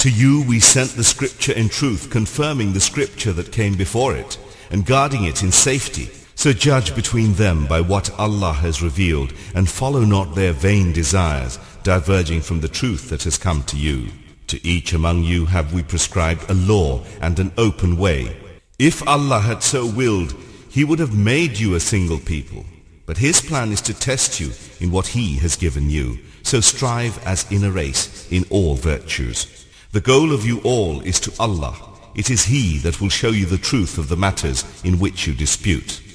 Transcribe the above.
To you we sent the scripture in truth, confirming the scripture that came before it, and guarding it in safety. So judge between them by what Allah has revealed, and follow not their vain desires, diverging from the truth that has come to you. To each among you have we prescribed a law and an open way. If Allah had so willed, He would have made you a single people. But His plan is to test you in what He has given you. So strive as in a race in all virtues. The goal of you all is to Allah. It is He that will show you the truth of the matters in which you dispute.